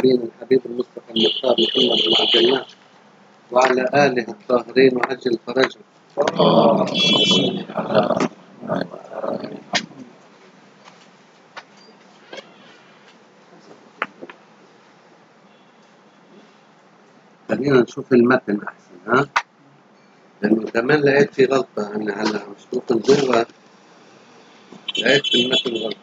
الطيبين الحبيب المصطفى المختار محمد بن عبد الله وعلى آله الطاهرين وعجل فرجهم. خلينا نشوف المتن أحسن، ها؟ لأنه كمان لقيت في غلطة، أنا هلا عم شوف الجوة لقيت في المتن غلطة.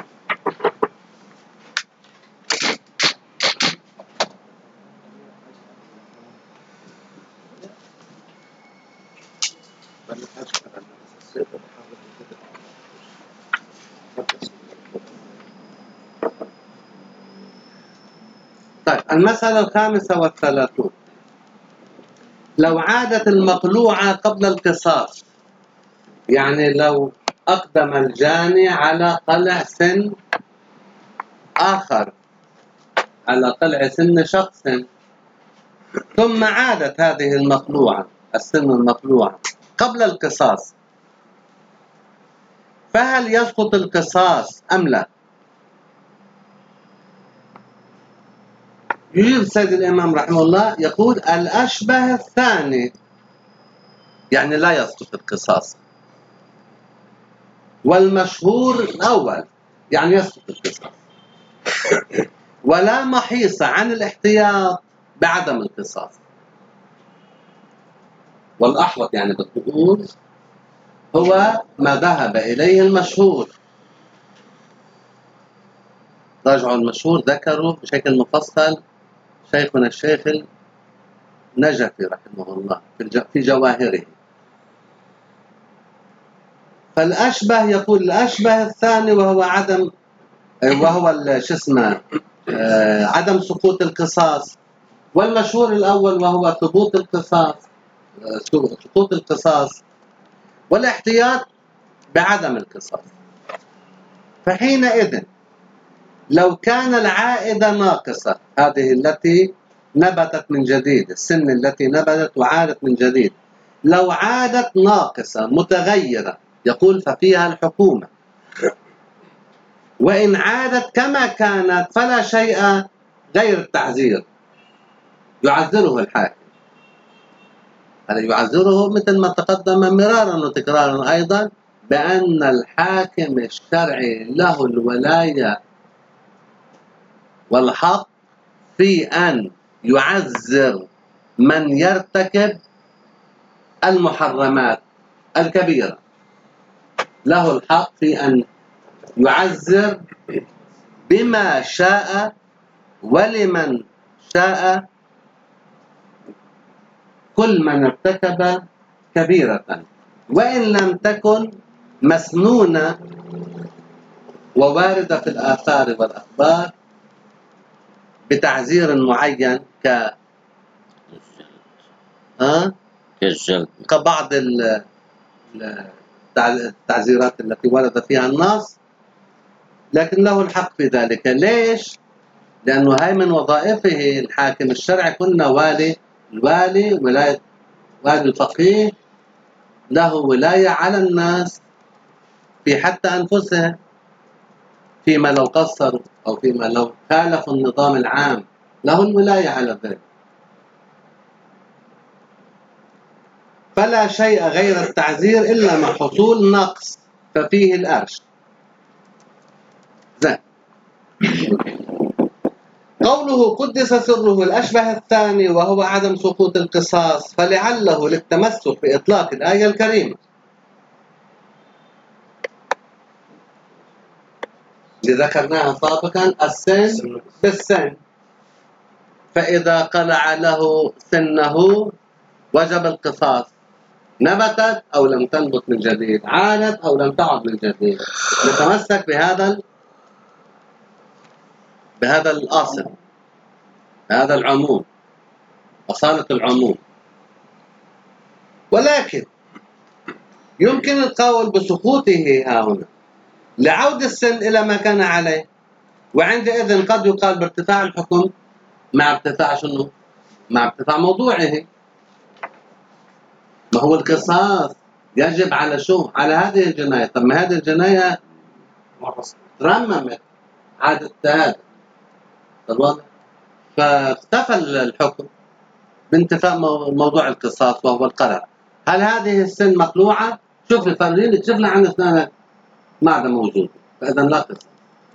طيب، المسألة 35. لو عادت المقلوعة قبل القصاص، يعني لو أقدم الجاني على قلع سن آخر، على قلع سن شخص، ثم عادت هذه المقلوعة، السن المقلوعة قبل القصاص، فهل يسقط القصاص أم لا؟ يجيب السيد الإمام رحمه الله يقول الأشبه الثاني، يعني لا يسقط القصاص، والمشهور الأول، يعني يسقط القصاص، ولا محيص عن الاحتياط بعدم القصاص. والأحوط يعني بالطقوس هو ما ذهب إليه المشهور. راجعوا المشهور ذكروا بشكل مفصل شيخنا الشيخ النجفي رحمه الله في جواهره. فالأشبه يقول الأشبه الثاني وهو عدم، وهو شو اسمه عدم سقوط القصاص، والمشهور الأول وهو ثبوت القصاص، سقوط القصاص، والاحتياط بعدم القصاص. فحينئذ لو كان العائدة ناقصة، هذه التي نبتت من جديد، السن التي نبتت وعادت من جديد، لو عادت ناقصة متغيرة يقول ففيها الحكومة، وإن عادت كما كانت فلا شيء غير التعزير، يعزره الحاكم. هذا يعزره مثل ما تقدم مرارا وتكرارا أيضا بأن الحاكم الشرعي له الولاية والحق في أن يعزر من يرتكب المحرمات الكبيرة، له الحق في أن يعزر بما شاء ولمن شاء كل من ارتكب كبيرة، وإن لم تكن مسنونة وواردة في الآثار والأخبار بتعزير معين كبعض التعزيرات التي ورد فيها النص، لكن له الحق في ذلك. ليش؟ لأنه هاي من وظائفه الحاكم الشرعي، كنا الوالي ولاية والي الفقيه له ولاية على الناس في حتى أنفسهم، فيما لو قصروا أو فيما لو خالفوا النظام العام له الولاية على ذلك. فلا شيء غير التعزير إلا مع حصول نقص ففيه الأرش. زين. قوله قدس سره الأشبه الثاني وهو عدم سقوط القصاص، فلعله للتمسك بإطلاق الآية الكريمة اللي ذكرناها سابقا، السن بالسن، فإذا قلع له سنه وجب القصاص، نبتت أو لم تنبت من جديد، عادت أو لم تعد من جديد، نتمسك بهذا الأصل، بهذا العموم، أصالة العموم. ولكن يمكن القول بسقوطه ها هنا لعود السن إلى ما كان عليه، وعندئذ قد يقال بارتفاع الحكم مع ارتفاع شنو؟ مع ارتفاع موضوعه. ما هو القصاص يجب على شو؟ على هذه الجناية. طب ما هذه الجناية ترممت، عادت هذا الواضح. فاختفى الحكم بانتفاء موضوع القصاص وهو القرع. هل هذه السن مقلوعة؟ شوف لي فرجيني، اكشف لي عن اسنانك ما عاد موجود، فإذا لا قصاص.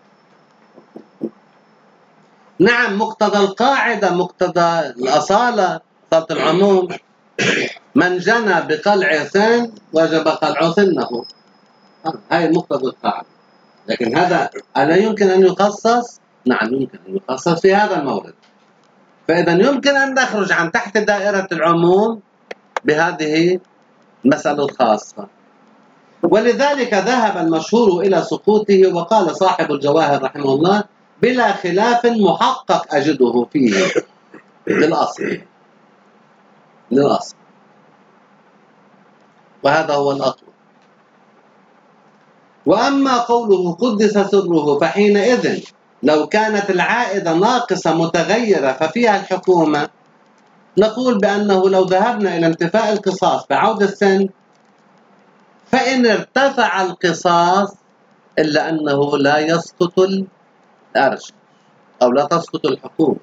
نعم، مقتضى القاعدة، مقتضى الأصالة، أصالة العموم، من جنى بقلع سن وجب قلع سنه. هاي مقتضى القاعدة. لكن هذا ألا يمكن أن يخصص؟ نعم يمكن أن يخصص في هذا المورد. فإذا يمكن أن نخرج عن تحت دائرة العموم بهذه المسألة الخاصة. ولذلك ذهب المشهور إلى سقوطه، وقال صاحب الجواهر رحمه الله: بلا خلاف محقق أجده فيه للأصل. وهذا هو الأطول. وأما قوله قدس سره فحينئذ لو كانت العائدة ناقصة متغيرة ففيها الحكومة، نقول بأنه لو ذهبنا إلى انتفاء القصاص بعود السن فإن ارتفع القصاص إلا أنه لا يسقط الأرش أو لا تسقط الحكومة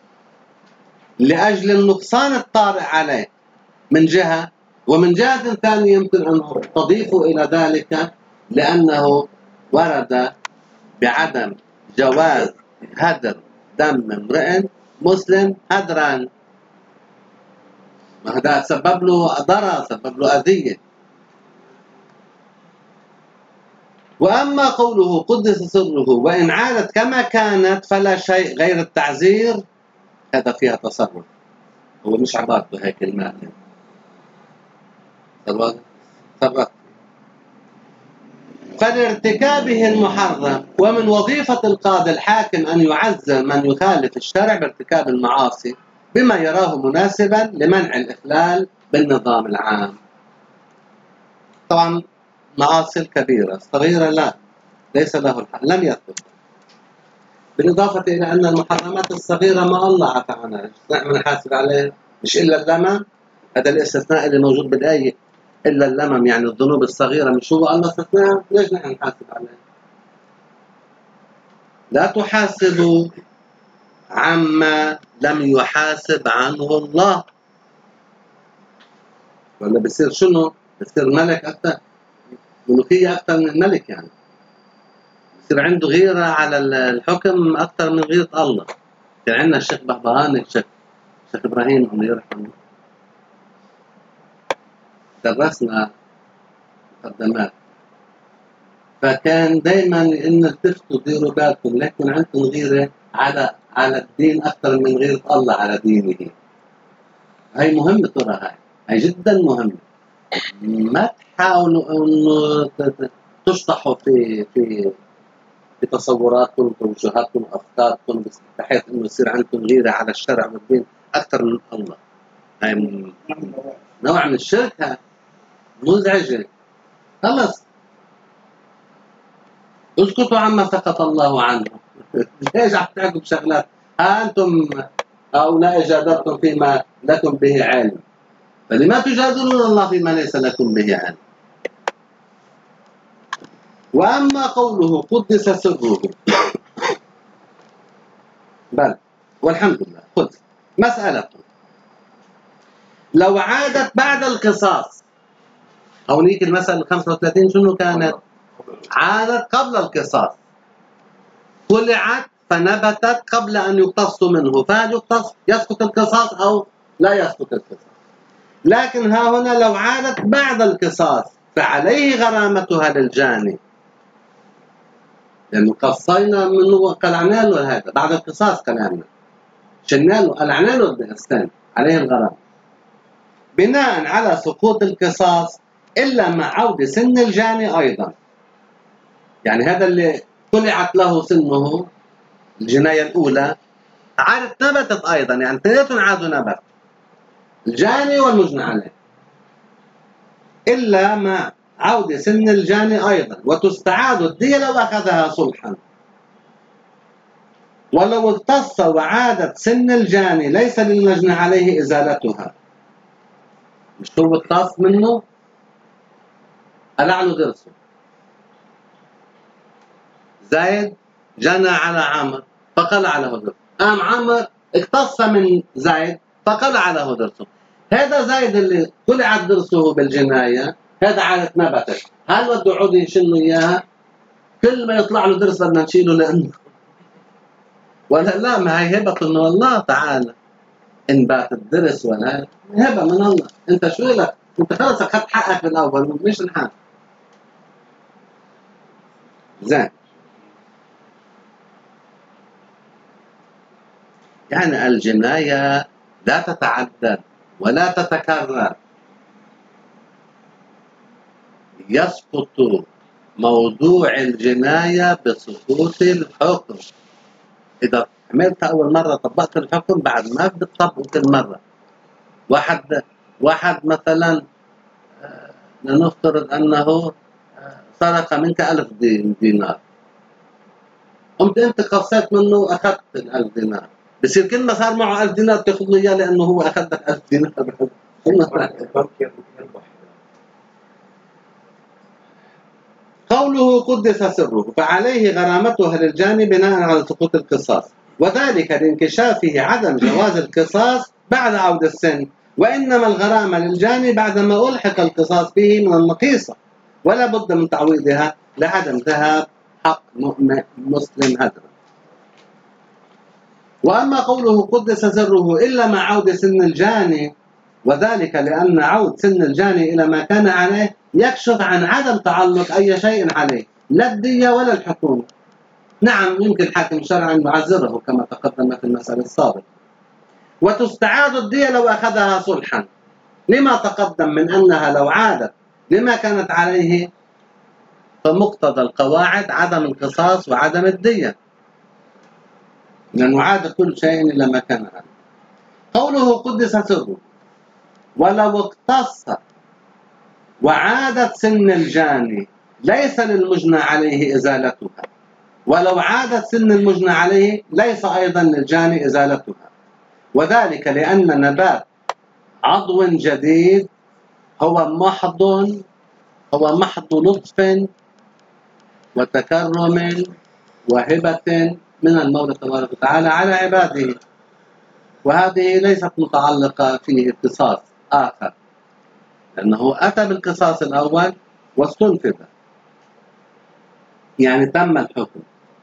لأجل النقصان الطارئ عليه من جهة، ومن جهة ثانية يمكن أن تضيف إلى ذلك لأنه ورد بعدم جواز هدر دم امرئ مسلم هدرا، ما هذا سبب له ضرر، سبب له أذية. وأما قوله قدس سره وإن عادت كما كانت فلا شيء غير التعزير، هذا فيها تصرف، هو مش عبارة بهي كلمات تصرف. فلارتكابه المحرم، ومن وظيفة القاضي الحاكم أن يعزر من يخالف الشرع بارتكاب المعاصي بما يراه مناسبا لمنع الإخلال بالنظام العام. طبعا معاصي الكبيرة، الصغيرة لا، ليس له الحق، لم يثبت. بالإضافة إلى أن المحرمات الصغيرة ما الله عفى عنها، نحن نحاسب عليها، مش إلا اللمم. هذا الاستثناء اللي موجود بالآية، إلا اللمم، يعني الذنوب الصغيرة مش هو الله استثناها، ليش نحن نحاسب عليها؟ لا تحاسبوا عما لم يحاسب عنه الله. ولا بصير شنو؟ بصير ملك أكثر، ملوكية أكثر من الملك، يعني بصير عنده غيرة على الحكم أكثر من غيرة الله. كان عندنا الشيخ بهبهاني، الشيخ إبراهيم الله يرحمه، درسنا مقدمات، فكان دائما إن التفتوا ديروا بالكم لا يكون عندكم غيرة على الدين أكثر من غيرة الله على دينه. هاي مهمة، ترى هاي جدا مهمة. ما تحاولوا انه تشطحوا في تصوراتكم وتوجهاتكم وافكاركم بحيث انه يصير عندكم غيرة على الشرع والدين اكثر من الله. هاي نوع من الشرك مزعجة. خلص اسكتوا عما سكت الله عنه. ليش عم تحكوا بشغلات؟ ها انتم هؤلاء جادلتم فيما لكم به علم، فلما تجادلون الله فيما ليس لكم به علم؟ وأما قوله قدس سره بل والحمد لله. خذ مسألة، لو عادت بعد القصاص، هونيك المسألة 35 شنو كانت؟ عادت قبل القصاص، طلعت فنبتت قبل أن يقتص منه، فهل يسقط القصاص أو لا يسقط القصاص؟ لكن ها هنا لو عادت بعد القصاص فعليه غرامتها للجاني، لأنه قصينا منه قلعنا له، هذا بعد القصاص قلعنا شلنا له قلعنا له السن، عليه الغرامة بناء على سقوط القصاص إلا مع عودة سن الجاني أيضا. يعني هذا اللي طلعت له سنه الجناية الأولى عادت نبتت أيضا، يعني اثنيناتهم عادوا نبت، الجاني والمجنى عليه، إلا مع عودة سن الجاني أيضا، وتستعاد الدية لو أخذها صلحا. ولو اقتص وعادت سن الجاني ليس للمجنى عليه إزالتها، مش هو اقتص منه قلع له ضرسه، زايد جنى على عمر فقلع له ضرسه، قام عمر اقتص من زيد فقلع له درسه. هذا زيد اللي قلعت درسه بالجناية، هذا عادة نبتت، هل بده يعود يشنوا إياها؟ كل ما يطلع له درس بدنا نشيله لأنه ولا لا، ما هي هبة من الله تعالى. إن بات الدرس ولا هبة من الله. أنت شو لك؟ أنت خلص أخذت حقك بالأول مش الحق. زين. يعني الجناية لا تتعدد ولا تتكرر، يسقط موضوع الجناية بسقوط الحكم. إذا عملت أول مرة طبقت الحكم، بعد ما بدك تطبقه كل مرة. واحد مثلا لنفترض أنه سرق منك 1000 دينار، قمت أنت قصيت منه وأخذت ال1000 دينار، بصير كل ما صار معه 1000 دينار تاخذ له إياه لأنه هو أخذ لك 1000 دينار. قوله قدس سره فعليه غرامتها للجاني بناء على سقوط القصاص، وذلك لانكشافه عدم جواز القصاص بعد عود السن، وإنما الغرامة للجاني بعدما ألحق القصاص به من النقيصة، ولا بد من تعويضها لعدم ذهاب حق مسلم هدرا. وأما قوله قدس سره إلا مع عود سن الجاني، وذلك لأن عود سن الجاني إلى ما كان عليه يكشف عن عدم تعلق أي شيء عليه، لا الدية ولا الحكومة. نعم يمكن حاكم شرعا يعذره كما تقدم في المسألة السابقة، وتستعاد الدية لو أخذها صلحا، لما تقدم من أنها لو عادت لما كانت عليه، فمقتضى القواعد عدم القصاص وعدم الدية، لأنه عاد كل شيء إلى ما كان عليه. قوله قدس سره ولو اقتص وعادت سن الجاني ليس للمجنى عليه إزالتها، ولو عادت سن المجنى عليه ليس أيضا للجاني إزالتها، وذلك لأن نبات عضو جديد هو محض لطف وتكرم وهبة من المولى تبارك وتعالى على عباده، وهذه ليست متعلقة فيه قصاص آخر، لأنه أتى بالقصاص الأول واستنفذ، يعني تم الحكم.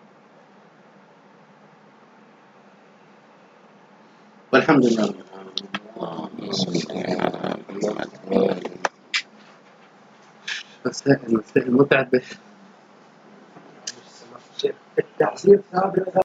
والحمد لله. مسائل متعبة. التعزير ثابت.